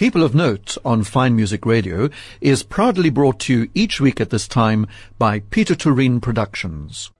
People of Note on Fine Music Radio is proudly brought to you each week at this time by Peter Turin Productions.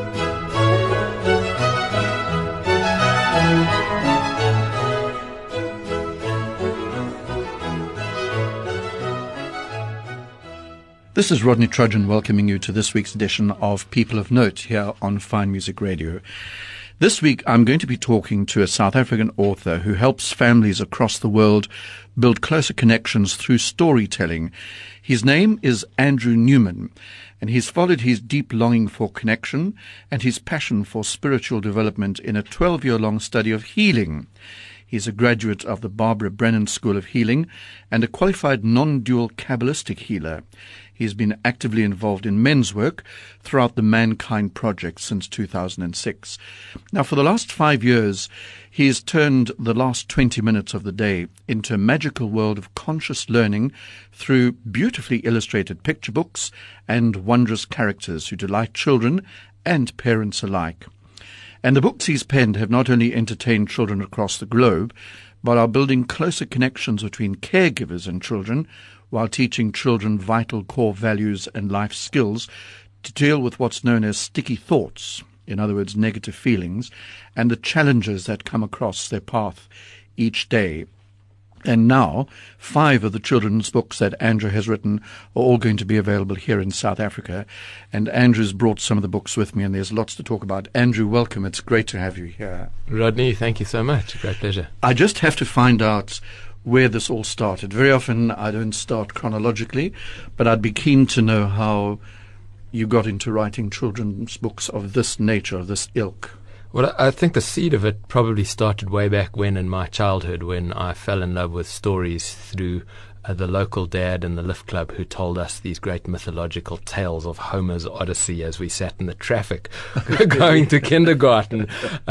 This is Rodney Trudgeon welcoming you to this week's edition of People of Note here on Fine Music Radio. This week I'm going to be talking to a South African author who helps families across the world build closer connections through storytelling. His name is Andrew Newman, and he's followed his deep longing for connection and his passion for spiritual development in a 12-year-long study of healing. He's a graduate of the Barbara Brennan School of Healing and a qualified non-dual Kabbalistic healer. He's been actively involved in men's work throughout the Mankind Project since 2006. Now, for the last 5 years, he has turned the last 20 minutes of the day into a magical world of conscious learning through beautifully illustrated picture books and wondrous characters who delight children and parents alike. And the books he's penned have not only entertained children across the globe, but are building closer connections between caregivers and children, while teaching children vital core values and life skills to deal with what's known as sticky thoughts, in other words, negative feelings, and the challenges that come across their path each day. And now, 5 of the children's books that Andrew has written are all going to be available here in South Africa. And Andrew's brought some of the books with me, and there's lots to talk about. Andrew, welcome. It's great to have you here. Rodney, thank you so much. Great pleasure. I just have to find out where this all started. Very often I don't start chronologically, but I'd be keen to know how you got into writing children's books of this nature, of this ilk. Well, I think the seed of it probably started way back when in my childhood, when I fell in love with stories through the local dad in the lift club who told us these great mythological tales of Homer's Odyssey as we sat in the traffic going to kindergarten.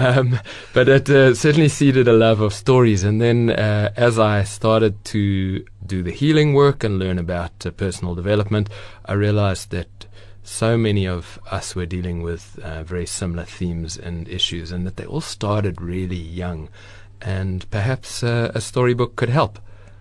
But it certainly seeded a love of stories. And then as I started to do the healing work and learn about personal development, I realized that so many of us were dealing with very similar themes and issues, and that they all started really young. And perhaps a storybook could help.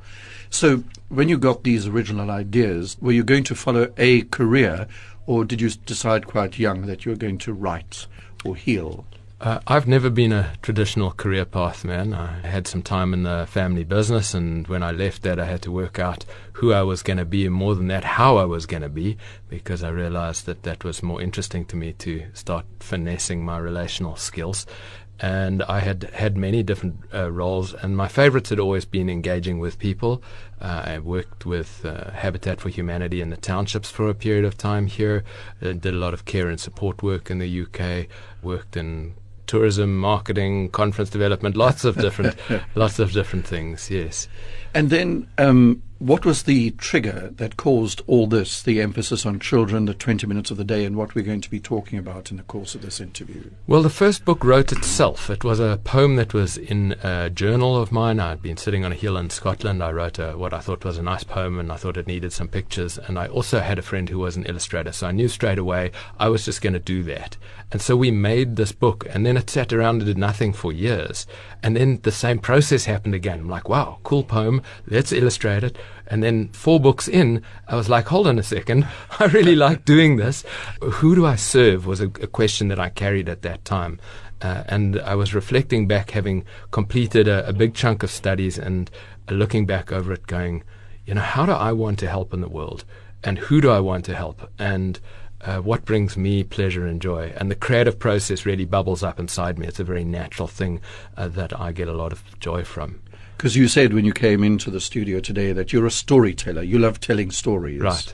So when you got these original ideas, were you going to follow a career, or did you decide quite young that you were going to write or heal? I've never been a traditional career path man. I had some time in the family business, and when I left that, I had to work out who I was going to be, and more than that, how I was going to be, because I realized that that was more interesting to me, to start finessing my relational skills. And I had many different roles, and my favorites had always been engaging with people. I worked with Habitat for Humanity in the townships for a period of time here, did a lot of care and support work in the UK, worked in tourism, marketing, conference development, lots of different things, yes. And then what was the trigger that caused all this, the emphasis on children, the 20 minutes of the day, and what we're going to be talking about in the course of this interview? Well, the first book wrote itself. It was a poem that was in a journal of mine. I'd been sitting on a hill in Scotland. I wrote what I thought was a nice poem, and I thought it needed some pictures. And I also had a friend who was an illustrator, so I knew straight away I was just going to do that. And so we made this book, and then it sat around and did nothing for years. And then the same process happened again. I'm like, wow, cool poem, let's illustrate it. And then 4 books in, I was like, hold on a second, I really like doing this. Who do I serve was a question that I carried at that time. And I was reflecting back, having completed a big chunk of studies, and looking back over it going, how do I want to help in the world? And who do I want to help? And what brings me pleasure and joy? And the creative process really bubbles up inside me. It's a very natural thing that I get a lot of joy from. Because you said when you came into the studio today that you're a storyteller. You love telling stories. Right.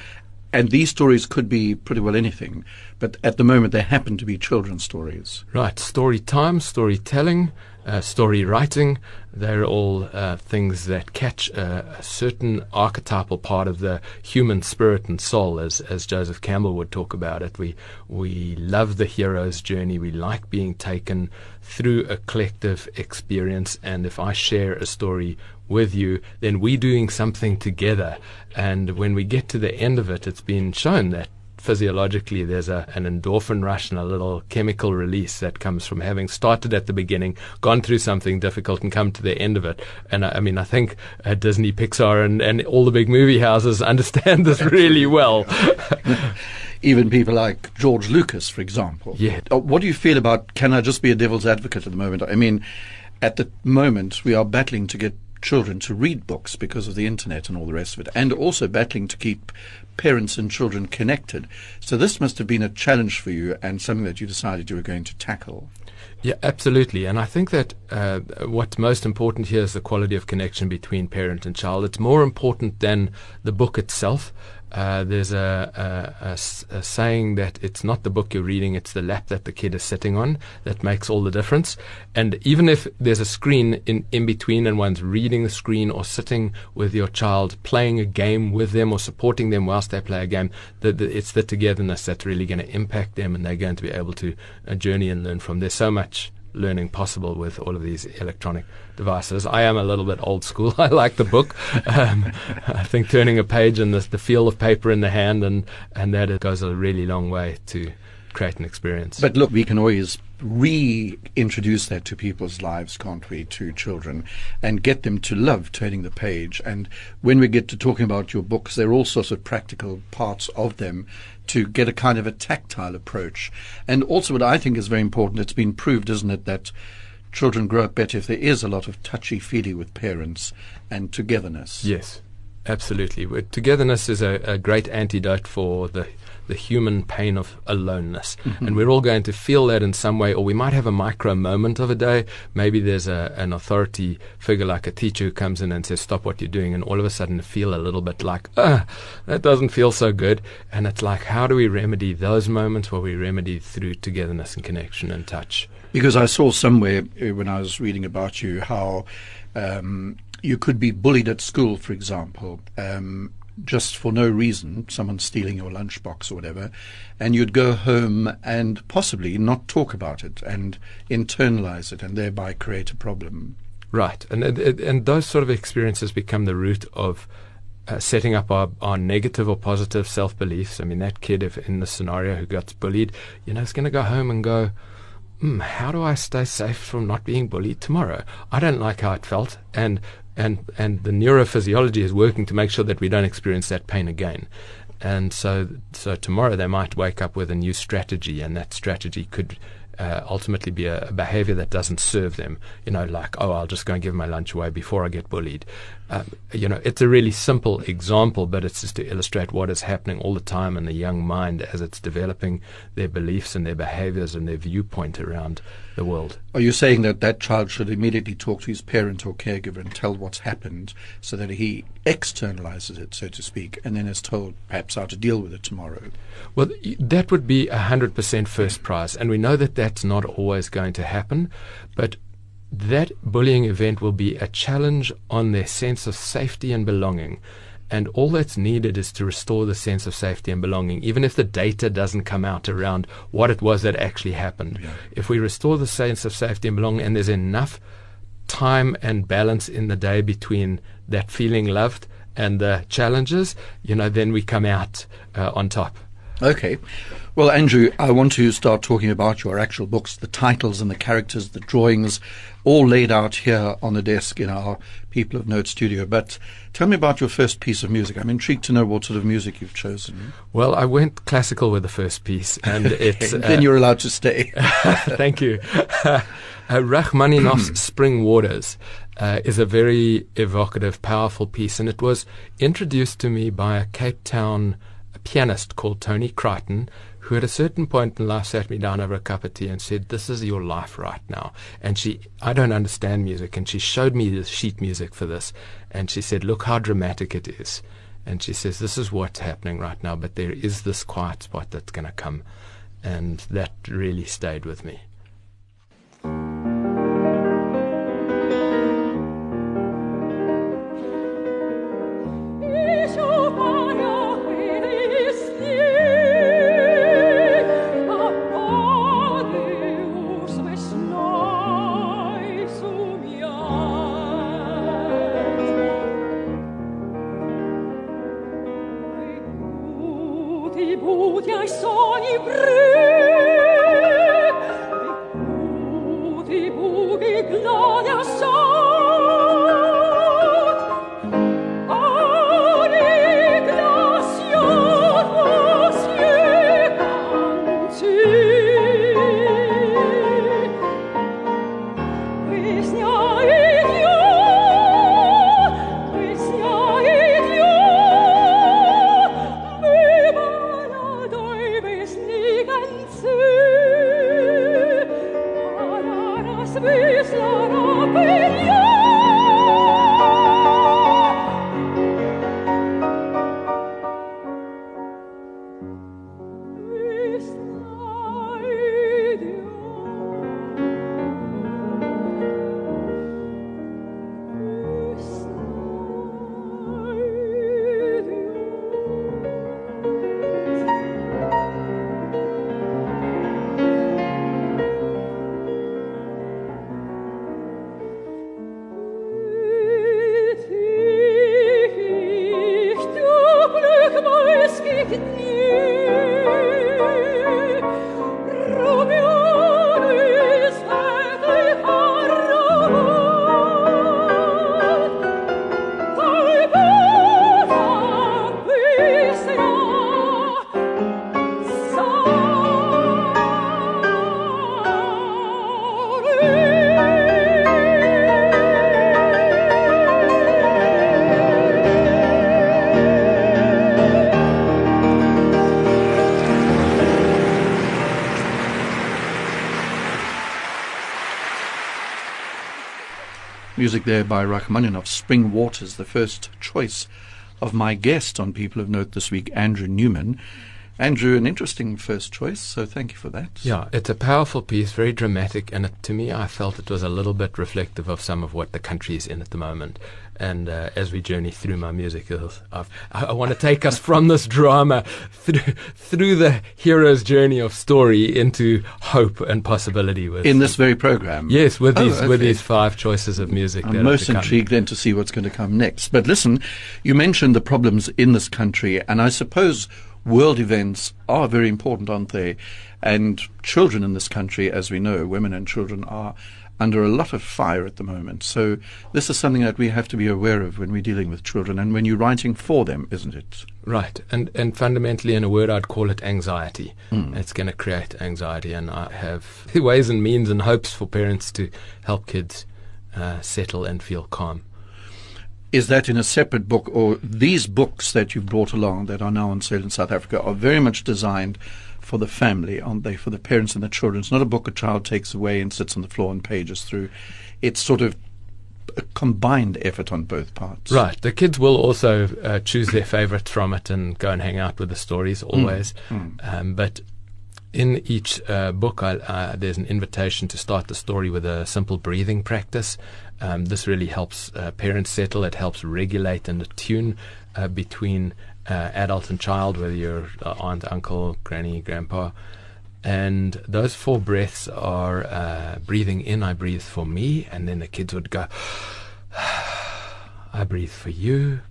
And these stories could be pretty well anything, but at the moment they happen to be children's stories. Right. Story time, storytelling, story writing, they're all things that catch a certain archetypal part of the human spirit and soul, as Joseph Campbell would talk about it. We love the hero's journey. We like being taken through a collective experience, and if I share a story with you, then we're doing something together. And when we get to the end of it, it's been shown that physiologically there's an endorphin rush and a little chemical release that comes from having started at the beginning, gone through something difficult and come to the end of it. And I mean, I think Disney, Pixar and all the big movie houses understand this really well. Even people like George Lucas, for example. Yeah. What do you feel about, can I just be a devil's advocate at the moment? I mean, at the moment, we are battling to get children to read books because of the internet and all the rest of it, and also battling to keep parents and children connected. So this must have been a challenge for you and something that you decided you were going to tackle. Yeah, absolutely. And I think that what's most important here is the quality of connection between parent and child. It's more important than the book itself. There's a saying that it's not the book you're reading, it's the lap that the kid is sitting on that makes all the difference. And even if there's a screen in between and one's reading the screen or sitting with your child, playing a game with them or supporting them whilst they play a game, it's the togetherness that's really going to impact them, and they're going to be able to journey and learn from. There's so much learning possible with all of these electronic devices. I am a little bit old school. I like the book. I think turning a page and the feel of paper in the hand and that it goes a really long way to create an experience. But look, we can always reintroduce that to people's lives, can't we, to children, and get them to love turning the page. And when we get to talking about your books, there are all sorts of practical parts of them to get a kind of a tactile approach. And also what I think is very important, it's been proved, isn't it, that children grow up better if there is a lot of touchy-feely with parents and togetherness. Yes, absolutely. Togetherness is a great antidote for the human pain of aloneness. Mm-hmm. And we're all going to feel that in some way, or we might have a micro moment of a day. Maybe there's an authority figure like a teacher who comes in and says, stop what you're doing, and all of a sudden feel a little bit like, that doesn't feel so good. And it's like, how do we remedy those moments? Well, we remedy through togetherness and connection and touch. Because I saw somewhere when I was reading about you how you could be bullied at school, for example, just for no reason, someone stealing your lunchbox or whatever, and you'd go home and possibly not talk about it and internalize it and thereby create a problem. Right. And those sort of experiences become the root of setting up our negative or positive self-beliefs. I mean, that kid, if in the scenario who gets bullied, is going to go home and go, how do I stay safe from not being bullied tomorrow? I don't like how it felt, and the neurophysiology is working to make sure that we don't experience that pain again. And so tomorrow they might wake up with a new strategy, and that strategy could ultimately be a behavior that doesn't serve them. Like, I'll just go and give my lunch away before I get bullied. It's a really simple example, but it's just to illustrate what is happening all the time in the young mind as it's developing their beliefs and their behaviors and their viewpoint around the world. Are you saying that child should immediately talk to his parent or caregiver and tell what's happened so that he externalizes it, so to speak, and then is told perhaps how to deal with it tomorrow? Well, that would be 100% first prize, and we know that that's not always going to happen, but that bullying event will be a challenge on their sense of safety and belonging. And all that's needed is to restore the sense of safety and belonging, even if the data doesn't come out around what it was that actually happened. Yeah. If we restore the sense of safety and belonging, and there's enough time and balance in the day between that feeling loved and the challenges, then we come out on top. Okay. Well, Andrew, I want to start talking about your actual books, the titles and the characters, the drawings, all laid out here on the desk in our People of Note studio. But tell me about your first piece of music. I'm intrigued to know what sort of music you've chosen. Well, I went classical with the first piece, and it's... then you're allowed to stay. Thank you. Rachmaninoff's Spring Waters is a very evocative, powerful piece, and it was introduced to me by a Cape Town pianist called Tony Crichton, who at a certain point in life sat me down over a cup of tea and said, this is your life right now. And I don't understand music, and she showed me the sheet music for this, and she said, look how dramatic it is. And she says, this is what's happening right now, but there is this quiet spot that's going to come. And that really stayed with me. Budia Music there by Rachmaninoff, Spring Waters, the first choice of my guest on People of Note this week, Andrew Newman. Andrew, an interesting first choice, so thank you for that. Yeah, it's a powerful piece, very dramatic, and to me I felt it was a little bit reflective of some of what the country is in at the moment. And as we journey through my music, I want to take us from this drama through the hero's journey of story into hope and possibility. In this very program? Yes, with these 5 choices of music. I'm most intrigued then to see what's going to come next. But listen, you mentioned the problems in this country, and I suppose world events are very important, aren't they? And children in this country, as we know, women and children are under a lot of fire at the moment. So this is something that we have to be aware of when we're dealing with children and when you're writing for them, isn't it? Right. And fundamentally, in a word, I'd call it anxiety. It's going to create anxiety. And I have ways and means and hopes for parents to help kids settle and feel calm. Is that in a separate book, or these books that you've brought along that are now on sale in South Africa are very much designed for the family, aren't they, for the parents and the children? It's not a book a child takes away and sits on the floor and pages through. It's sort of a combined effort on both parts. Right. The kids will also choose their favorites from it and go and hang out with the stories always. But in each book, there's an invitation to start the story with a simple breathing practice. This really helps parents settle. It helps regulate and attune between adult and child, whether you're aunt, uncle, granny, grandpa. And those 4 breaths are breathing in, I breathe for me, and then the kids would go, I breathe for you,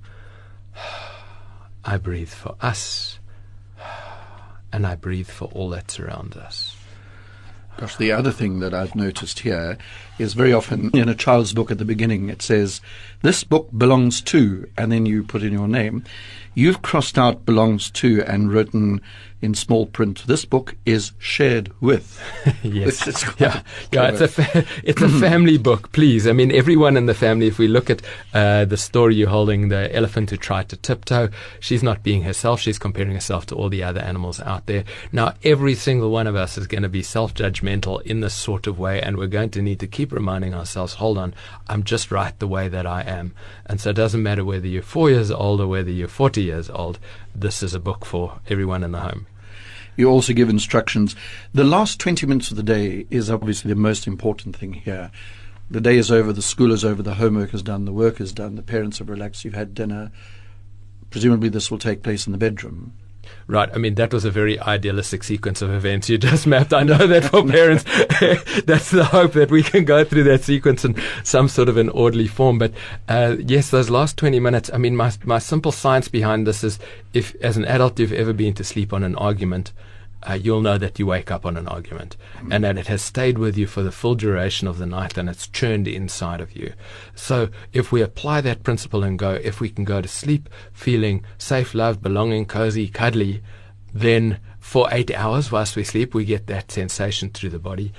I breathe for us, and I breathe for all that surrounds us. Gosh, the other thing that I've noticed here is very often in a child's book at the beginning it says, this book belongs to, and then you put in your name. You've crossed out belongs to and written in small print, this book is shared with. Yes. It's a family book, please. I mean, everyone in the family, if we look at the story you're holding, the elephant who tried to tiptoe, she's not being herself. She's comparing herself to all the other animals out there. Now, every single one of us is going to be self-judgmental in this sort of way, and we're going to need to keep reminding ourselves, hold on, I'm just right the way that I am. And so it doesn't matter whether you're 4 years old or whether you're 40 years old. This is a book for everyone in the home. You also give instructions. The last 20 minutes of the day is obviously the most important thing here. The day is over, the school is over, the homework is done, the work is done, the parents have relaxed, you've had dinner. Presumably this will take place in the bedroom. Right. I mean, that was a very idealistic sequence of events you just mapped. I know that for parents, that's the hope that we can go through that sequence in some sort of an orderly form. But yes, those last 20 minutes, I mean, my simple science behind this is if, as an adult, you've ever been to sleep on an argument, you'll know that you wake up on an argument and that it has stayed with you for the full duration of the night and it's churned inside of you. So if we apply that principle and go, if we can go to sleep feeling safe, loved, belonging, cozy, cuddly, then for 8 hours whilst we sleep, we get that sensation through the body,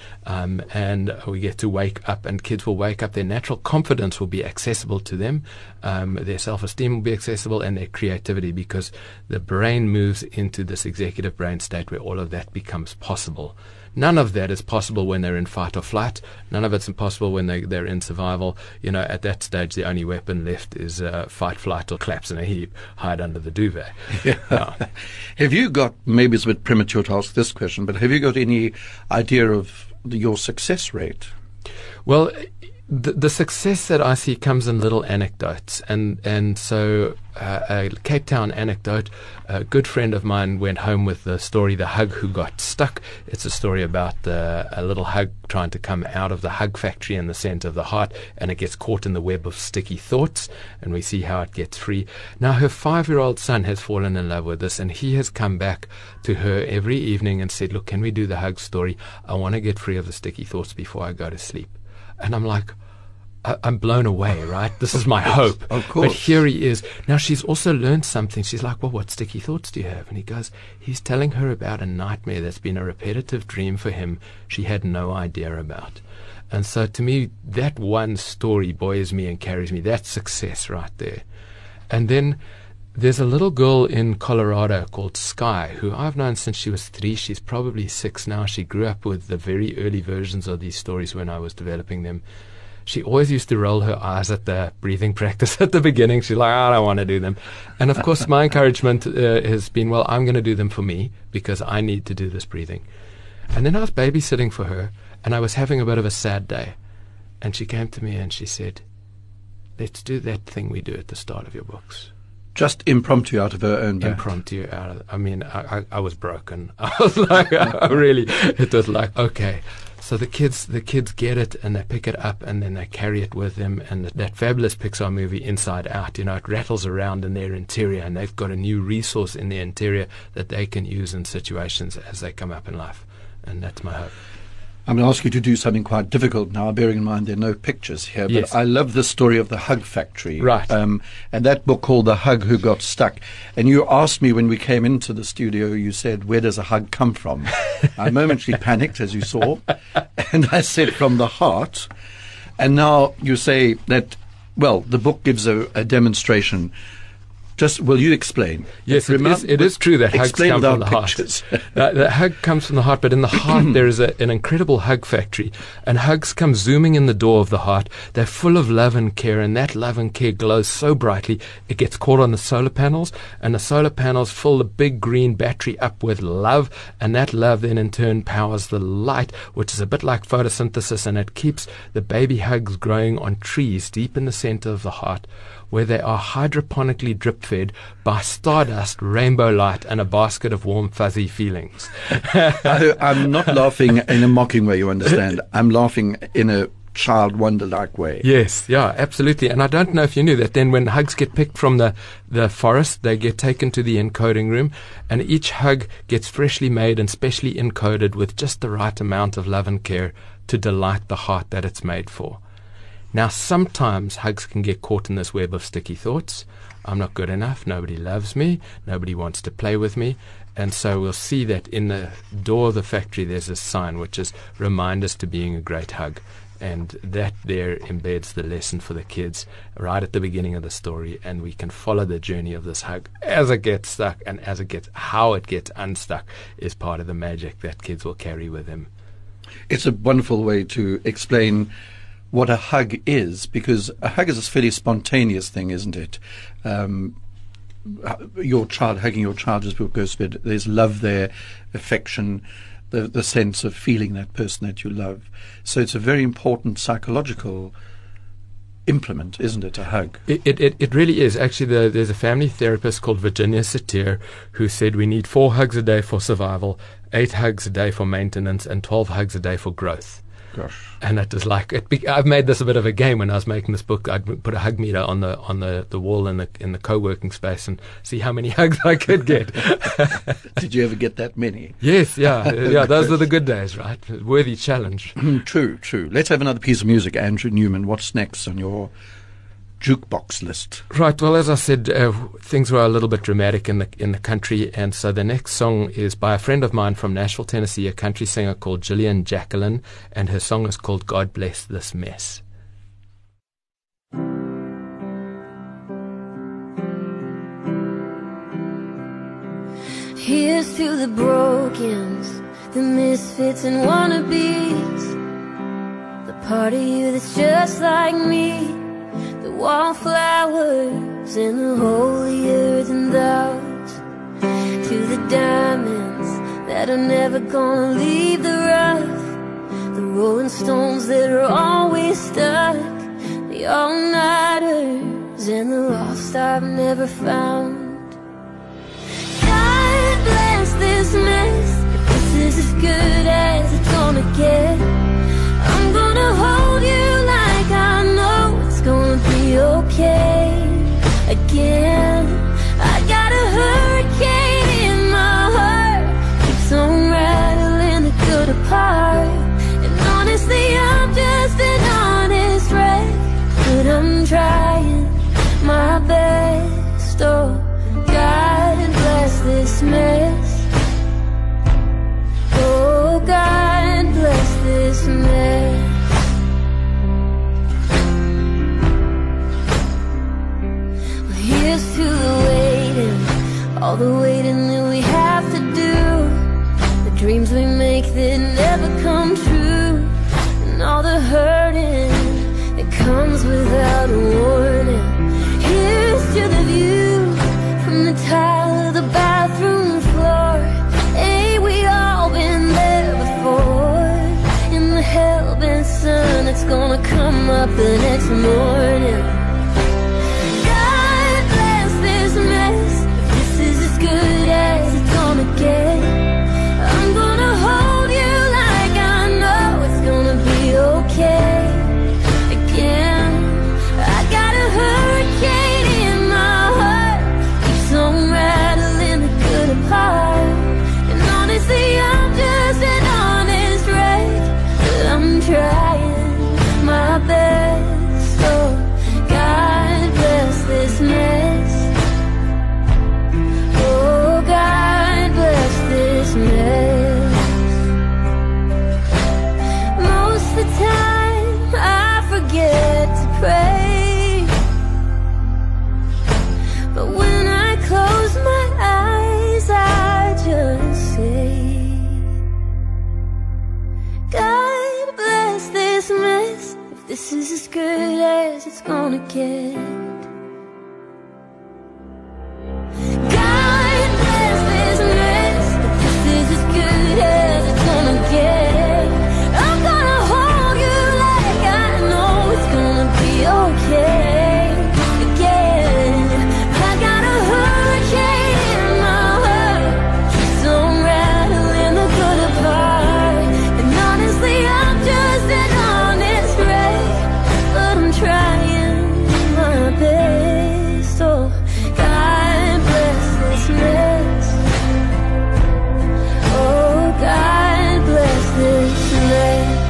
and we get to wake up, and kids will wake up. Their natural confidence will be accessible to them. Their self-esteem will be accessible, and their creativity, because the brain moves into this executive brain state where all of that becomes possible. None of that is possible when they're in fight or flight. None of it's impossible when they're in survival. At that stage, the only weapon left is fight, flight, or collapse in a heap, hide under the duvet. Yeah. Have you got, maybe it's a bit premature to ask this question, but have you got any idea of your success rate? Well, the success that I see comes in little anecdotes, and so a Cape Town anecdote. A good friend of mine went home with the story "The Hug Who Got Stuck." It's a story about a little hug trying to come out of the hug factory in the center of the heart, and it gets caught in the web of sticky thoughts, and we see how it gets free. Now, her 5-year-old son has fallen in love with this, and he has come back to her every evening and said, "Look, can we do the hug story? I want to get free of the sticky thoughts before I go to sleep." And I'm like, I'm blown away, right? This is my hope. Of course. But here he is. Now, she's also learned something. She's like, "Well, what sticky thoughts do you have?" And he goes, he's telling her about a nightmare that's been a repetitive dream for him she had no idea about. And so to me, that one story buoys me and carries me. That's success right there. And then there's a little girl in Colorado called Sky, who I've known since she was 3. She's probably 6 now. She grew up with the very early versions of these stories when I was developing them. She always used to roll her eyes at the breathing practice at the beginning. She's like, "I don't want to do them." And of course, my encouragement has been, well, I'm going to do them for me because I need to do this breathing. And then I was babysitting for her, and I was having a bit of a sad day. And she came to me and she said, "Let's do that thing we do at the start of your books." Just impromptu out of her own back. Impromptu out of, I was broken. I was like, it was like, okay. So the kids get it, and they pick it up, and then they carry it with them. And that fabulous Pixar movie, Inside Out, it rattles around in their interior, and they've got a new resource in their interior that they can use in situations as they come up in life. And that's my hope. I'm going to ask you to do something quite difficult now, bearing in mind there are no pictures here. But Yes. I love the story of the Hug Factory. Right. And that book called The Hug Who Got Stuck. And you asked me when we came into the studio, you said, "Where does a hug come from?" I momentarily panicked, as you saw. And I said, "From the heart." And now you say that, well, the book gives a demonstration. Just, will you explain? Yes, it is true that hugs come from the heart. The hug comes from the heart, but in the heart there is an incredible hug factory, and hugs come zooming in the door of the heart. They're full of love and care, and that love and care glows so brightly it gets caught on the solar panels, and the solar panels fill the big green battery up with love, and that love then in turn powers the light, which is a bit like photosynthesis, and it keeps the baby hugs growing on trees deep in the center of the heart, where they are hydroponically drip-fed by stardust, rainbow light, and a basket of warm, fuzzy feelings. I'm not laughing in a mocking way, you understand. I'm laughing in a child wonder-like way. Yes, yeah, absolutely. And I don't know if you knew that then when hugs get picked from the forest, they get taken to the encoding room, and each hug gets freshly made and specially encoded with just the right amount of love and care to delight the heart that it's made for. Now, sometimes hugs can get caught in this web of sticky thoughts. I'm not good enough. Nobody loves me. Nobody wants to play with me. And so we'll see that in the door of the factory, there's a sign which is remind us to being a great hug. And that there embeds the lesson for the kids right at the beginning of the story. And we can follow the journey of this hug as it gets stuck, and how it gets unstuck is part of the magic that kids will carry with them. It's a wonderful way to explain what a hug is, because a hug is a fairly spontaneous thing, isn't it? Your child, hugging your child, as book goes to bed, there's love there, affection, the sense of feeling that person that you love. So it's a very important psychological implement, isn't it, a hug? It really is. Actually, there's a family therapist called Virginia Satir who said we need 4 hugs a day for survival, 8 hugs a day for maintenance, and 12 hugs a day for growth. Gosh. And it was like I've made this a bit of a game. When I was making this book, I'd put a hug meter on the wall in the co-working space and see how many hugs I could get. Did you ever get that many? Yes, yeah. Those were the good days, right? Worthy challenge. True. Let's have another piece of music. Andrew Newman, what's next on your jukebox list? Right. Well, as I said, things were a little bit dramatic in the country, and so the next song is by a friend of mine from Nashville, Tennessee, a country singer called Gillian Jacqueline, and her song is called "God Bless This Mess." Here's to the brokens, the misfits and wannabes, the part of you that's just like me, the wallflowers and the holy earth and thoughts, to the diamonds that are never gonna leave the rough, the rolling stones that are always stuck, the all-nighters and the lost I've never found. God bless this mess, if this is as good as it's gonna get. I'm gonna hold you like I know it's gonna be okay. Again, I got a hurricane in my heart, keeps on rattling the good apart. And honestly, I'm just an honest wreck, but I'm trying my best. Oh, God bless this mess. Oh, God bless this mess. Well, here's to the waiting, all the waiting that we have to do, the dreams we make that never come true, and all the hurting that comes without a warning. Here's to the view from the tile of the bathroom floor. Ain't we all been there before? In the hell-bent sun that's gonna come up the next morning. God bless this mess, if this is as good as it's gonna get. I'm gonna hold you like I know it's gonna be okay. Again, I got a hurricane in my heart, keeps on rattling the good apart. And honestly, I'm just an honest wreck, but I'm trying my best. Oh, God bless this mess. Oh, God bless this mess. Most of the time I forget to pray, but when I close my eyes I just say, God bless this mess, if this is as good as it's gonna get. God bless this mess, if this is as good as it's gonna get. I'm gonna hold you like I know it's gonna be okay. Again, I got a hurricane in my heart, keeps on rattling the good apart. And honestly, I'm just an honest wreck, but I'm trying my best. Oh, God bless this mess. Oh, God bless this mess.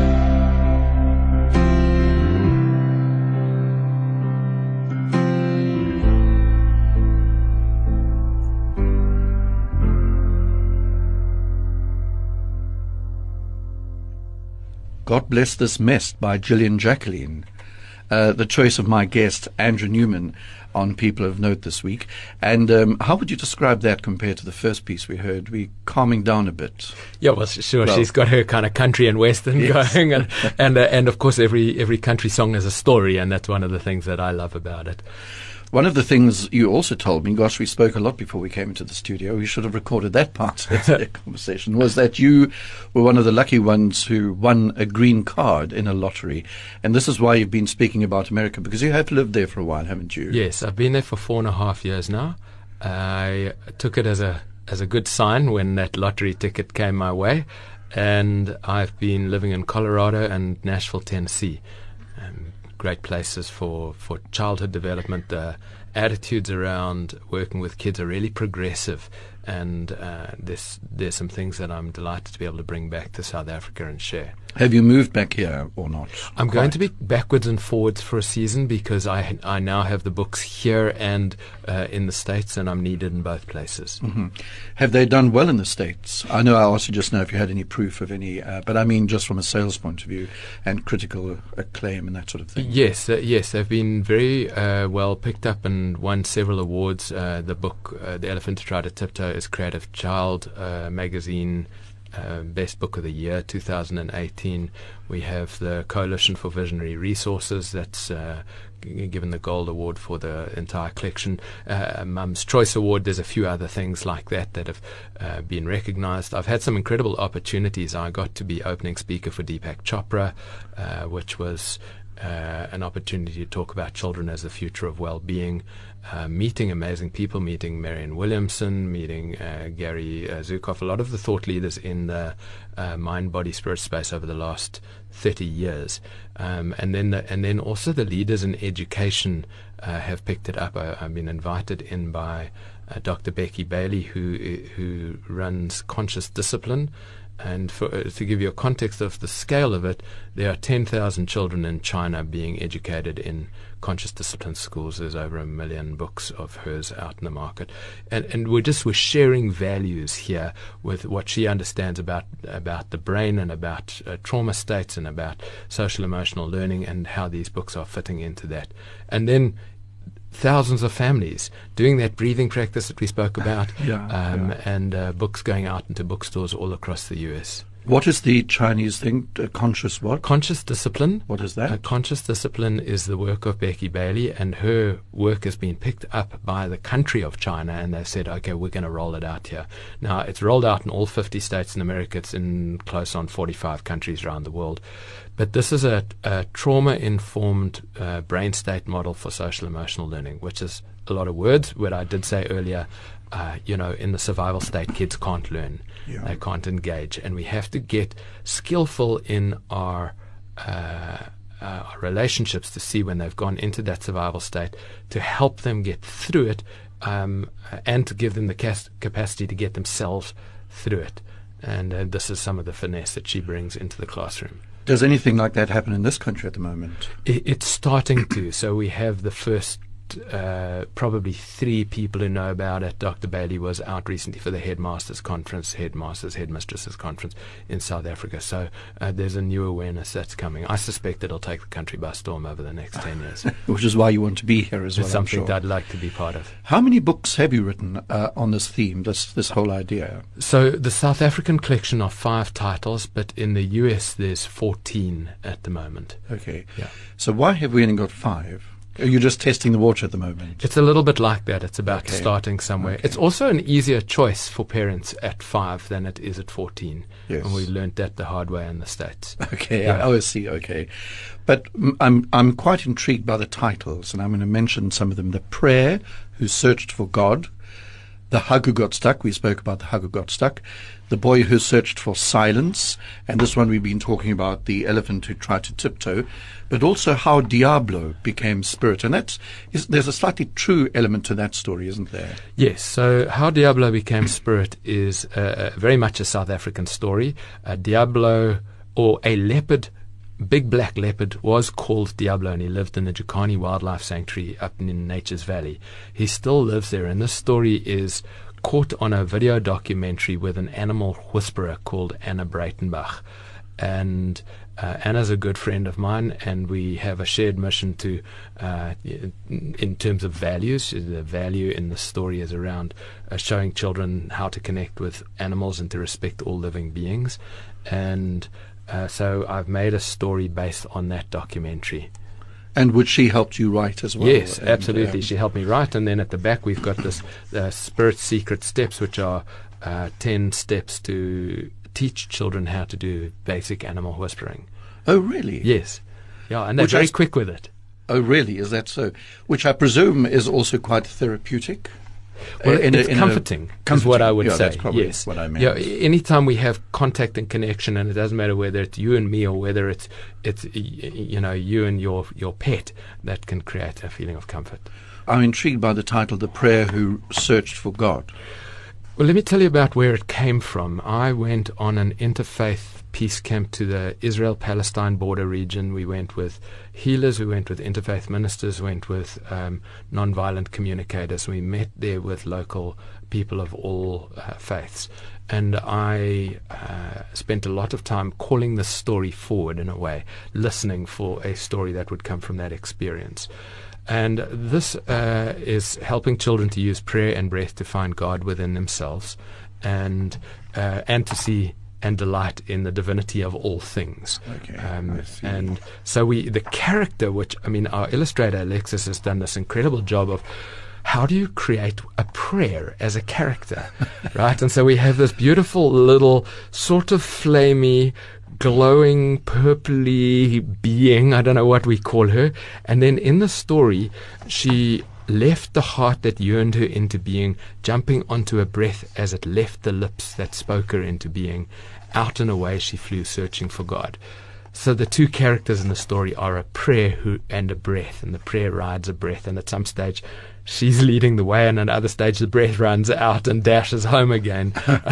God Bless This Mess by Gillian Jacqueline. The choice of my guest, Andrew Newman, on People of Note this week. And how would you describe that compared to the first piece we heard? We calming down a bit. Yeah, well, sure. She's got her kind of country and western Yes. going, and of course every country song has a story, and that's one of the things that I love about it. One of the things you also told me, gosh, we spoke a lot before we came into the studio, we should have recorded that part of the conversation, was that you were one of the lucky ones who won a green card in a lottery. And this is why you've been speaking about America, because you have lived there for a while, haven't you? Yes, I've been there for 4.5 years now. I took it as a as a good sign when that lottery ticket came my way. And I've been living in Colorado and Nashville, Tennessee. Great places for childhood development. The attitudes around working with kids are really progressive, and there's some things that I'm delighted to be able to bring back to South Africa and share. Have you moved back here or not? I'm going to be backwards and forwards for a season because I now have the books here and in the States, and I'm needed in both places. Mm-hmm. Have they done well in the States? I know I asked you just now if you had any proof of any, but I mean just from a sales point of view and critical acclaim and that sort of thing. Yes, they've been very well picked up and won several awards. The book, The Elephant Who Tried to Tiptoe, is Creative Child magazine Best Book of the Year 2018. We have the Coalition for Visionary Resources that's given the Gold Award for the entire collection. Mum's Choice Award. There's a few other things like that have been recognized. I've had some incredible opportunities. I got to be opening speaker for Deepak Chopra, which was an opportunity to talk about children as the future of well-being, meeting amazing people, meeting Marianne Williamson, meeting Gary Zukav, a lot of the thought leaders in the mind, body, spirit space over the last 30 years. And then also the leaders in education have picked it up. I've been invited in by Dr. Becky Bailey, who runs Conscious Discipline. And to give you a context of the scale of it, there are 10,000 children in China being educated in conscious discipline schools. There's over 1 million books of hers out in the market. And we're sharing values here with what she understands about the brain and about trauma states and about social emotional learning and how these books are fitting into that. And then thousands of families doing that breathing practice that we spoke about, and books going out into bookstores all across the US. What is the Chinese thing? Conscious what? Conscious discipline. What is that? Conscious discipline is the work of Becky Bailey, and her work has been picked up by the country of China, and they've said, okay, we're going to roll it out here. Now, it's rolled out in all 50 states in America. It's in close on 45 countries around the world. But this is a trauma-informed brain state model for social emotional learning, which is a lot of words. What I did say earlier, in the survival state, kids can't learn. Yeah. They can't engage. And we have to get skillful in our relationships to see when they've gone into that survival state, to help them get through it, and to give them the capacity to get themselves through it. And this is some of the finesse that she brings into the classroom. Does anything like that happen in this country at the moment? It's starting to. So we have the first probably 3 people who know about it. Dr. Bailey was out recently for the Headmasters Headmistresses Conference in South Africa. So there's a new awareness that's coming. I suspect it'll take the country by storm over the next 10 years. Which is why you want to be here as well. It's something that I'd like to be part of. How many books have you written on this theme, this whole idea? So the South African collection are 5 titles, but in the US there's 14 at the moment. Okay. Yeah. So why have we only got 5? Are you just testing the water at the moment? It's a little bit like that. It's about starting somewhere. Okay. It's also an easier choice for parents at 5 than it is at 14. Yes. And we learned that the hard way in the States. Okay, yeah. I see, okay. But I'm quite intrigued by the titles, and I'm going to mention some of them. The Prayer Who Searched for God, The Hug Who Got Stuck. We spoke about The Hug Who Got Stuck. The Boy Who Searched for Silence, and this one we've been talking about, The Elephant Who Tried to Tiptoe, but also how Diablo became spirit. And there's a slightly true element to that story, isn't there? Yes, so how Diablo became spirit is very much a South African story. Diablo, or a leopard, big black leopard, was called Diablo, and he lived in the Jukani Wildlife Sanctuary up in Nature's Valley. He still lives there, and this story is caught on a video documentary with an animal whisperer called Anna Breitenbach. And Anna's a good friend of mine, and we have a shared mission to, in terms of values, the value in the story is around showing children how to connect with animals and to respect all living beings. And so I've made a story based on that documentary. And which she helped you write as well? Yes, absolutely. She helped me write. And then at the back we've got this Spirit Secret Steps, which are 10 steps to teach children how to do basic animal whispering. Oh, really? Yes. Yeah, and they're very quick with it. Oh, really? Is that so? Which I presume is also quite therapeutic? Well, it's comforting, is what I would say. That's probably yes. what I meant. Yeah, anytime we have contact and connection, and it doesn't matter whether it's you and me or whether it's you and your pet, that can create a feeling of comfort. I'm intrigued by the title, The Prayer Who Searched for God. Well, let me tell you about where it came from. I went on an interfaith peace camp to the Israel-Palestine border region. We went with healers, we went with interfaith ministers, went with non-violent communicators. We met there with local people of all faiths. And I spent a lot of time calling the story forward in a way, listening for a story that would come from that experience. And this is helping children to use prayer and breath to find God within themselves, and to see and delight in the divinity of all things. Okay, and so the character, our illustrator Alexis has done this incredible job of how do you create a prayer as a character, right? And so we have this beautiful little sort of flamey, glowing, purpley being, I don't know what we call her, and then in the story, she left the heart that yearned her into being, jumping onto a breath as it left the lips that spoke her into being. Out and away she flew, searching for God. So the two characters in the story are a prayer and a breath, and the prayer rides a breath, and at some stage she's leading the way, and at another stage the breath runs out and dashes home again,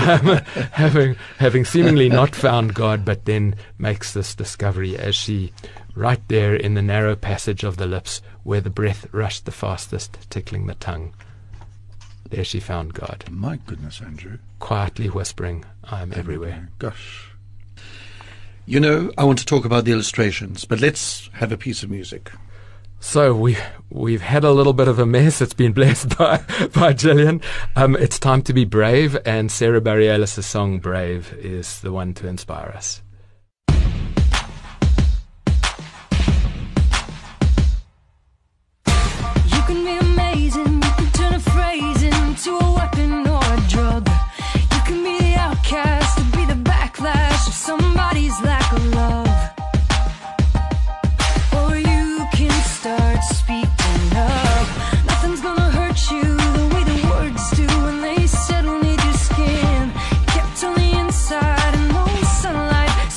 having seemingly not found God, but then makes this discovery as she, right there in the narrow passage of the lips where the breath rushed the fastest, tickling the tongue, there she found God. My goodness, Andrew. Quietly whispering, I am everywhere. Gosh. You know, I want to talk about the illustrations, but let's have a piece of music. So we've had a little bit of a mess. It's been blessed by Gillian. It's time to be brave, and Sarah Bareilles' song "Brave" is the one to inspire us. You can be amazing. You can turn a phrase into a weapon or a drug. You can be the outcast, to be the backlash of somebody's lack of love. Start speaking up. Nothing's gonna hurt you the way the words do when they settle near your skin. Kept on the inside and no sunlight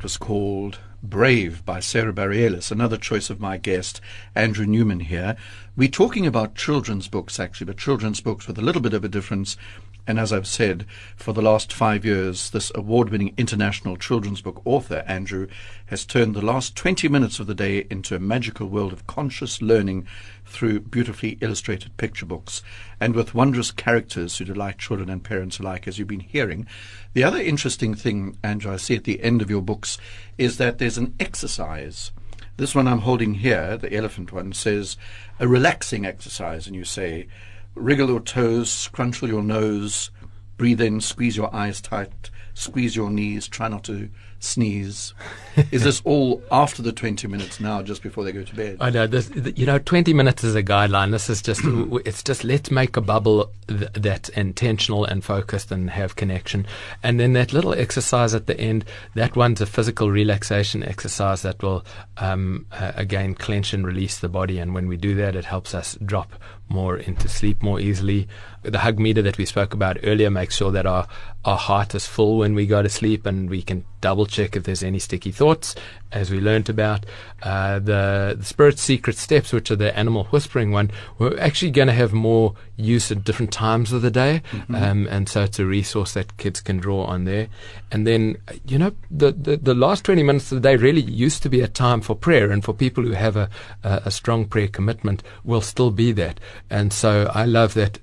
was called Brave by Sarah Bareilles, another choice of my guest, Andrew Newman here. We're talking about children's books, actually, but children's books with a little bit of a difference. And as I've said, for the last 5 years, this award-winning international children's book author, Andrew, has turned the last 20 minutes of the day into a magical world of conscious learning through beautifully illustrated picture books, and with wondrous characters who delight children and parents alike, as you've been hearing. The other interesting thing, Andrew, I see at the end of your books, is that there's an exercise. This one I'm holding here, the elephant one, says a relaxing exercise, and you say, wriggle your toes, scrunch your nose, breathe in, squeeze your eyes tight, squeeze your knees, try not to sneeze. Is this all after the 20 minutes now, just before they go to bed? I know. 20 minutes is a guideline. This is just, it's just let's make a bubble that's intentional and focused and have connection. And then that little exercise at the end, that one's a physical relaxation exercise that will, again, clench and release the body. And when we do that, it helps us drop more into sleep more easily. The hug meter that we spoke about earlier makes sure that our heart is full when we go to sleep, and we can double check if there's any sticky thoughts, as we learnt about. The Spirit's Secret Steps, which are the animal whispering one, we're actually going to have more use at different times of the day. And so it's a resource that kids can draw on there. And then, the last 20 minutes of the day really used to be a time for prayer, and for people who have a strong prayer commitment will still be that. And so I love that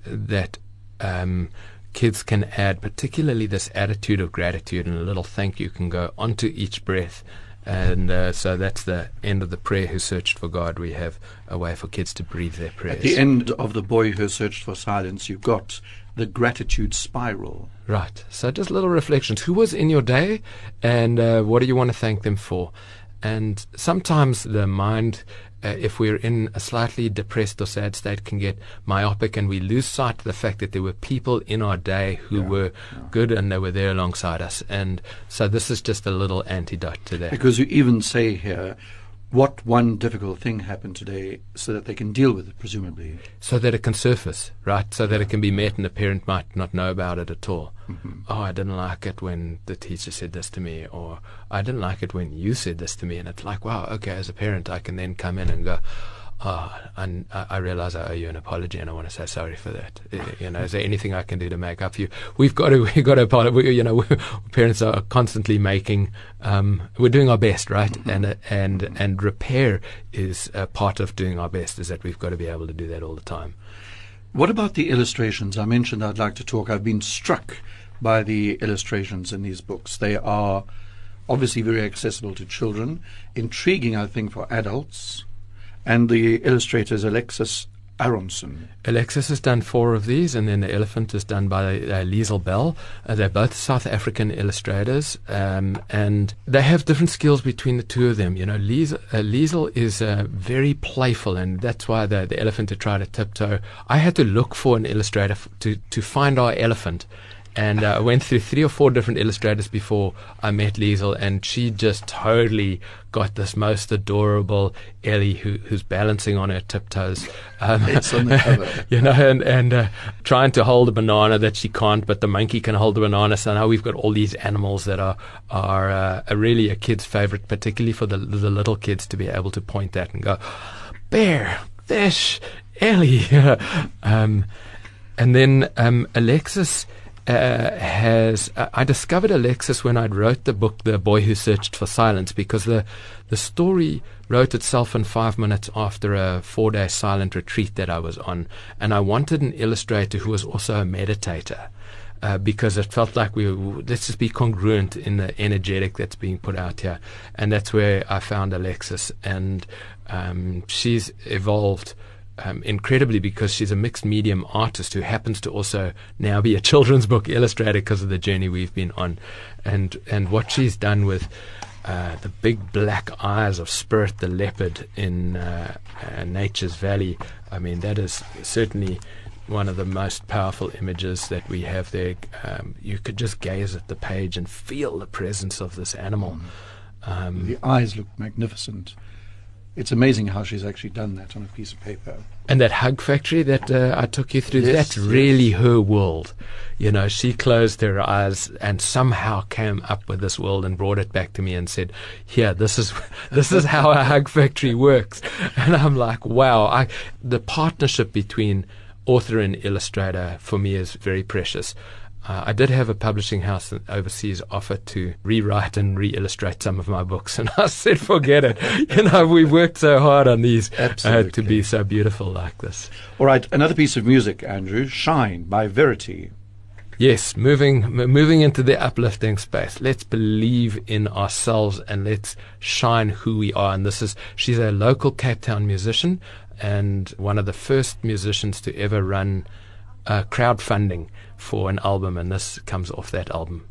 kids can add particularly this attitude of gratitude, and a little thank you can go onto each breath. And so that's the end of the prayer who searched for God. We have a way for kids to breathe their prayers. At the end of the boy who searched for silence, you've got the gratitude spiral. Right. So just little reflections. Who was in your day, and what do you want to thank them for? And sometimes the mind, if we're in a slightly depressed or sad state, can get myopic, and we lose sight of the fact that there were people in our day who were good, and they were there alongside us. And so this is just a little antidote to that. Because you even say here, what one difficult thing happened today, so that they can deal with it, presumably. So that it can surface, right? So that it can be met, and the parent might not know about it at all. Oh, I didn't like it when the teacher said this to me, or I didn't like it when you said this to me. And it's like, wow, okay, as a parent, I can then come in and go, and I realize I owe you an apology, and I want to say sorry for that. Is there anything I can do to make up for you? We've got to apologize. Parents are constantly making. We're doing our best, right? And repair is a part of doing our best. Is that we've got to be able to do that all the time. What about the illustrations? I mentioned I'd like to talk. I've been struck by the illustrations in these books. They are obviously very accessible to children, intriguing, I think, for adults. And the illustrator is Alexis Aronson. Alexis has done 4 of these, and then the elephant is done by Liesl Bell. They're both South African illustrators, and they have different skills between the two of them. Liesl is very playful, and that's why the elephant had tried to tiptoe. I had to look for an illustrator to find our elephant. And I went through 3 or 4 different illustrators before I met Liesl, and she just totally got this most adorable Ellie who's balancing on her tiptoes. It's on the cover. and trying to hold a banana that she can't, but the monkey can hold the banana. So now we've got all these animals that are really a kid's favorite, particularly for the little kids to be able to point that and go, bear, fish, Ellie. And then Alexis... I discovered Alexis when I wrote the book The Boy Who Searched for Silence, because the story wrote itself in 5 minutes after a 4-day silent retreat that I was on, and I wanted an illustrator who was also a meditator, because it felt like let's just be congruent in the energetic that's being put out here. And that's where I found Alexis, and she's evolved incredibly, because she's a mixed medium artist who happens to also now be a children's book illustrator because of the journey we've been on. And what she's done with the big black eyes of Spirit the leopard in Nature's Valley, I mean, that is certainly one of the most powerful images that we have there. You could just gaze at the page and feel the presence of this animal. The eyes look magnificent. It's amazing how she's actually done that on a piece of paper. And that Hug Factory that I took you through, Yes, that's really her world. You know, she closed her eyes and somehow came up with this world and brought it back to me and said, here, this is how a Hug Factory works. And I'm like, wow, the partnership between author and illustrator for me is very precious. I did have a publishing house overseas offer to rewrite and re-illustrate some of my books, and I said, forget it. You know, we've worked so hard on these to be so beautiful like this. All right, another piece of music, Andrew, Shine by Verity. Yes, moving into the uplifting space. Let's believe in ourselves and let's shine who we are. And she's a local Cape Town musician and one of the first musicians to ever run crowdfunding for an album, and this comes off that album.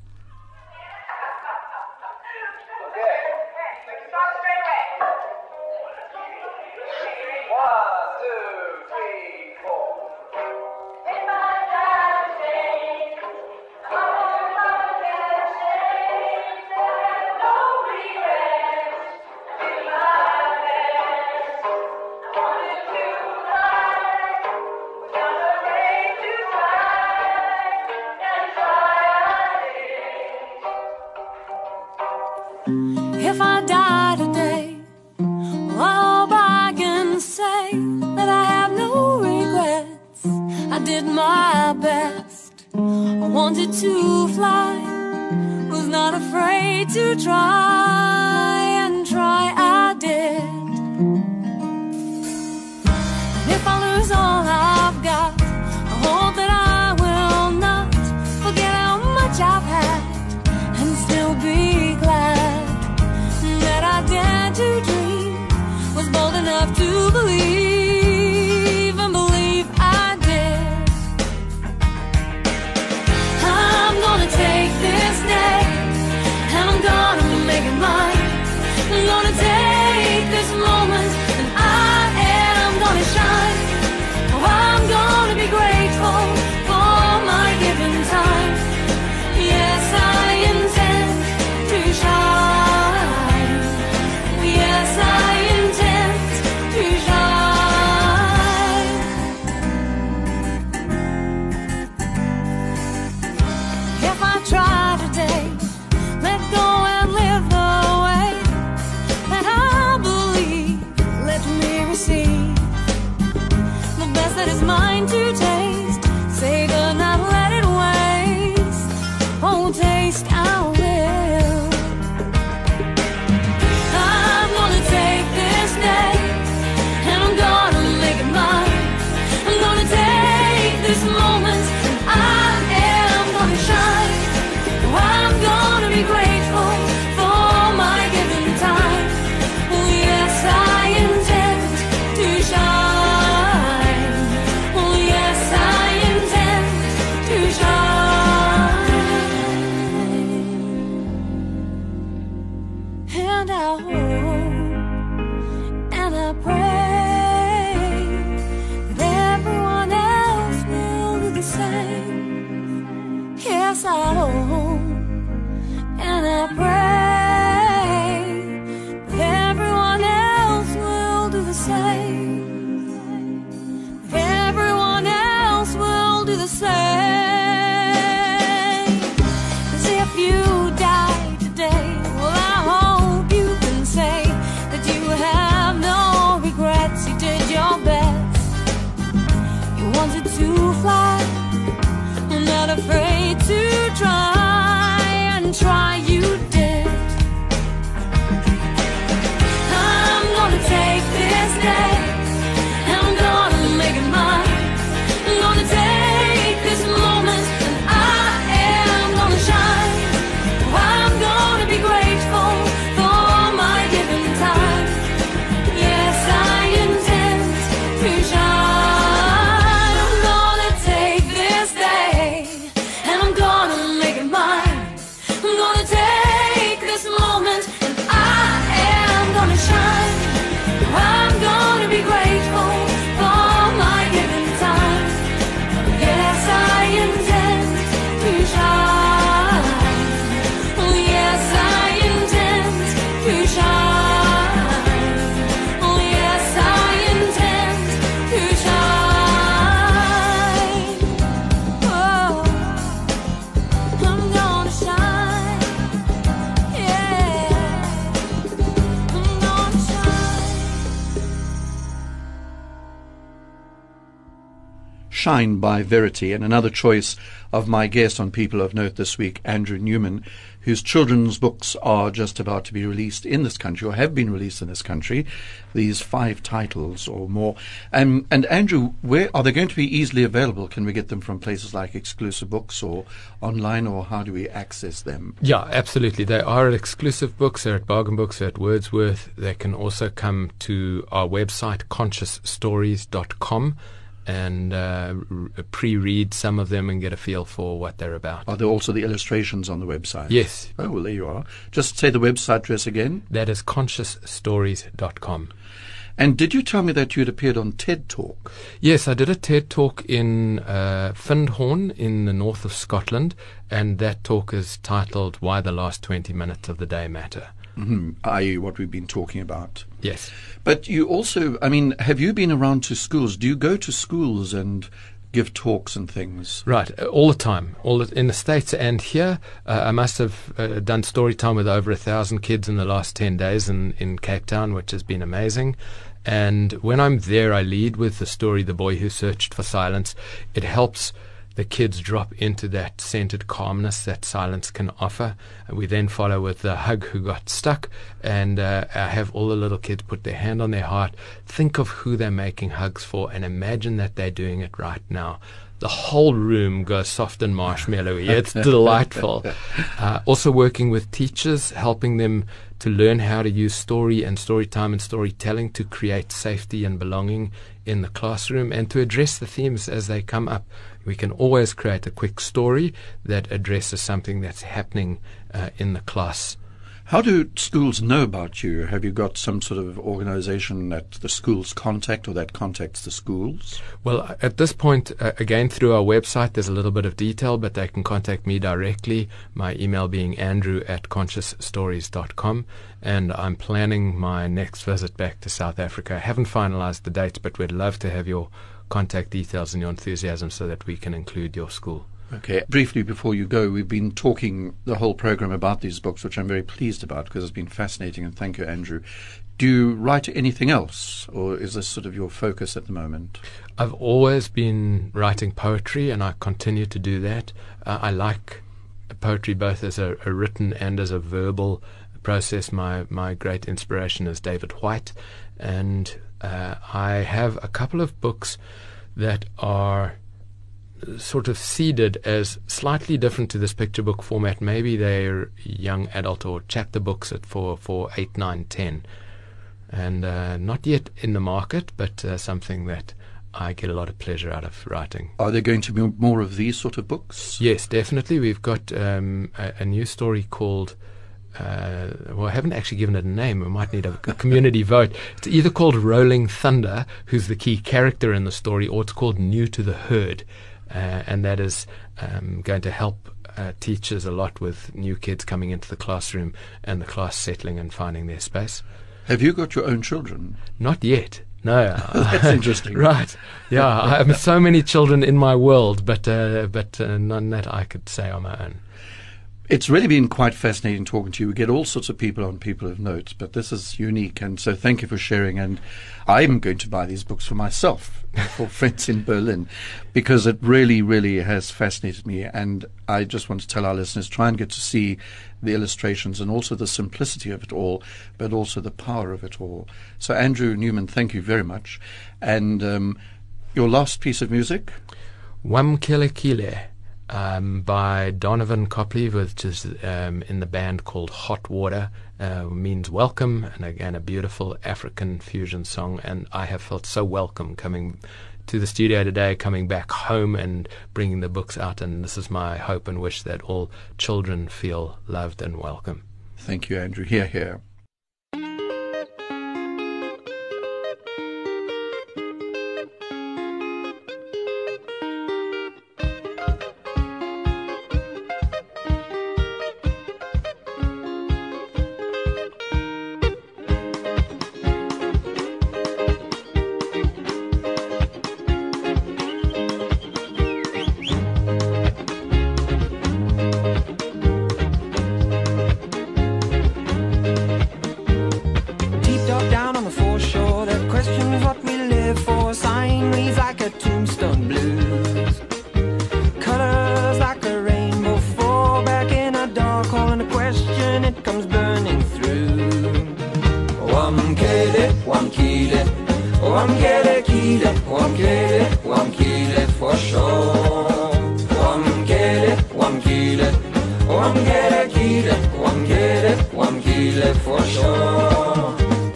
If I die today, well, I hope I can say that I have no regrets. I did my best. I wanted to fly, was not afraid to try, and try I did. And if I lose all I've got, I hope that I will not forget how much I've had and still be glad that I dared to dream, was bold enough to believe, and believe I did. I'm gonna take this day, and I'm gonna make it mine. I'm gonna take this moment, and I am gonna shine. Oh, I'm gonna be grateful for my given time. Yes, I intend to shine. Yes, I intend to shine. If I try today, let go and live the way that I believe, let me receive the best that is mine to taste. Say good, not let it waste. Oh, taste I will. This moment, and I am gonna shine. Oh, I'm gonna be grateful for my given time. Oh, yes, I intend to shine. Oh, yes, I intend to shine. And I hope and I pray same. Yes, I hope and I pray that everyone else will do the same. Everyone else will do the same. 'Cause if you die today, well, I hope you can say that you have no regrets. You did your best. You wanted to fly, not afraid to try, and try you did. I'm gonna take this day, and I'm gonna make it mine. I'm gonna take this moment, and I am gonna shine. Oh, I'm gonna be grateful for my given time. Yes, I intend to shine. I'm gonna take Shine by Verity, and another choice of my guest on People of Note this week, Andrew Newman, whose children's books are just about to be released in this country, or have been released in this country, these 5 titles or more. And Andrew, where are they going to be easily available? Can we get them from places like Exclusive Books or online, or how do we access them? Yeah, absolutely. They are at Exclusive Books, they're at Bargain Books, they're at Wordsworth. They can also come to our website, consciousstories.com, and pre-read some of them and get a feel for what they're about. Are there also the illustrations on the website? Yes. Oh, well, there you are. Just say the website address again. That is consciousstories.com. And did you tell me that you had appeared on TED Talk? Yes, I did a TED Talk in Findhorn in the north of Scotland, and that talk is titled Why the Last 20 Minutes of the Day Matter. I.e. what we've been talking about. Yes. But you also, have you been around to schools? Do you go to schools and give talks and things? Right, all the time, in the States and here. I must have done story time with over 1,000 kids in the last 10 days in Cape Town, which has been amazing. And when I'm there, I lead with the story, The Boy Who Searched for Silence. It helps the kids drop into that centered calmness that silence can offer. And we then follow with The Hug Who Got Stuck, and I have all the little kids put their hand on their heart, think of who they're making hugs for, and imagine that they're doing it right now. The whole room goes soft and marshmallowy. It's delightful. Also working with teachers, helping them to learn how to use story and story time and storytelling to create safety and belonging in the classroom and to address the themes as they come up. We can always create a quick story that addresses something that's happening in the class. How do schools know about you? Have you got some sort of organization that the schools contact or that contacts the schools? Well, at this point, again, through our website, there's a little bit of detail, but they can contact me directly, my email being andrew@consciousstories.com, and I'm planning my next visit back to South Africa. I haven't finalized the date, but we'd love to have your contact details and your enthusiasm so that we can include your school. Okay. Briefly before you go, we've been talking the whole program about these books, which I'm very pleased about because it's been fascinating, and thank you, Andrew. Do you write anything else, or is this sort of your focus at the moment? I've always been writing poetry, and I continue to do that. I like poetry both as a written and as a verbal process. My great inspiration is David White, and I have a couple of books that are sort of seeded as slightly different to this picture book format. Maybe they're young adult or chapter books for 8, 9, 10. And not yet in the market, but something that I get a lot of pleasure out of writing. Are there going to be more of these sort of books? Yes, definitely. We've got a new story called well, I haven't actually given it a name. We might need a community vote. It's either called Rolling Thunder, who's the key character in the story, or it's called New to the Herd. And that is going to help teachers a lot with new kids coming into the classroom and the class settling and finding their space. Have you got your own children? Not yet. No. That's interesting. Right. Yeah, I have so many children in my world, but none that I could say on my own. It's really been quite fascinating talking to you. We get all sorts of people on People of Note, but this is unique, and so thank you for sharing. And I'm going to buy these books for myself, for friends in Berlin, because it really, really has fascinated me. And I just want to tell our listeners, try and get to see the illustrations and also the simplicity of it all, but also the power of it all. So Andrew Newman, thank you very much. And your last piece of music? Wamkelekile. By Donovan Copley, which is in the band called Hot Water, means welcome, and again a beautiful African fusion song. And I have felt so welcome coming to the studio today, coming back home and bringing the books out, and this is my hope and wish that all children feel loved and welcome. Thank you, Andrew. Hear, hear. blues. Colors like a rainbow fall back in a dark hole, and a question, it comes burning through. Wamkele, wamkele, wamkele kile, wamkele, wamkele for sure. Wamkele, wamkele, wamkele kile, wamkele, wamkele for sure.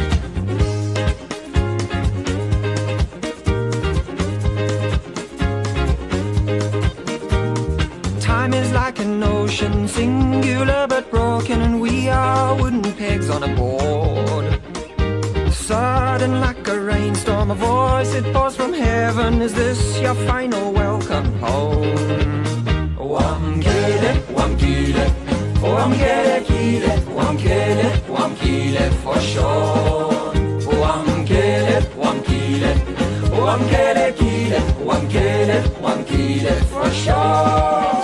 Time is like an ocean, singular but broken, and we are wooden pegs on a board. Sudden like a rainstorm, a voice it pours from heaven. Is this your final welcome home? Wamkele, wamkele, wamkele kile, wamkele, wamkele for sure. Wamkele, wamkele, wamkele kile, wamkele, wamkele for sure.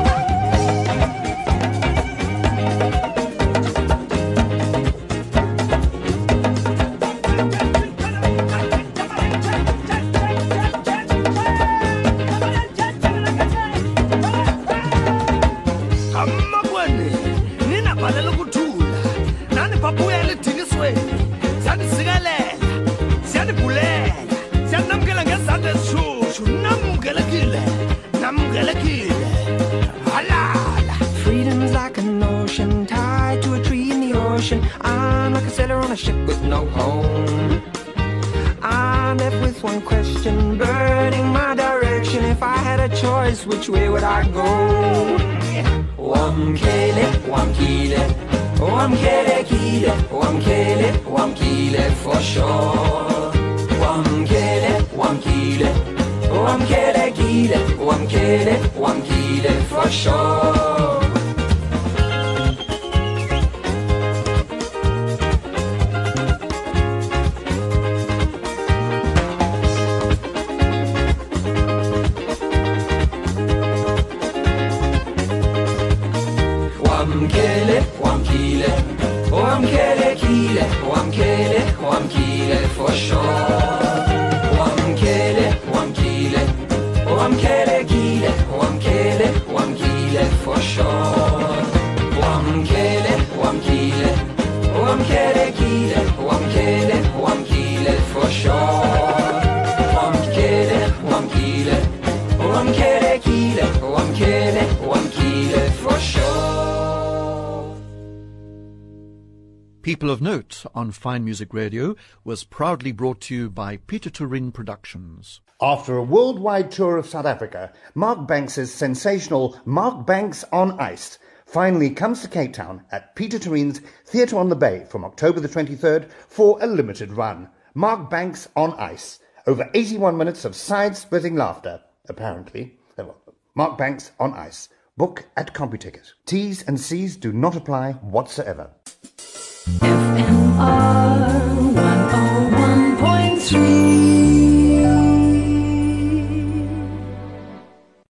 Freedom's like an ocean tied to a tree in the ocean. I'm like a sailor on a ship with no home. I'm left with one question, burning my direction. If I had a choice, which way would I go? Wamkele, wamkele, wamkele kile, wamkele, wamkele for sure. Wamkele, wamkele, wamkele kile, wamkele, wamkele for sure. Wamkele, wamkele, wamkele kile, wamkele, wamkele for sure. Wamkele, wamkele, wamkele kile, wamkele, wamkele for sure. Wamkele, wamkele, wamkele kile, wamkele, wamkele for sure. Wamkele, wamkele, wamkele kile, wamkele, wamkele for sure. People of Note on Fine Music Radio was proudly brought to you by Peter Turin Productions. After a worldwide tour of South Africa, Mark Banks' sensational Mark Banks on Ice finally comes to Cape Town at Peter Turin's Theatre on the Bay from October the 23rd for a limited run. Mark Banks on Ice. Over 81 minutes of side-splitting laughter, apparently. Mark Banks on Ice. Book at CompuTicket. T's and C's do not apply whatsoever. FMR 101.3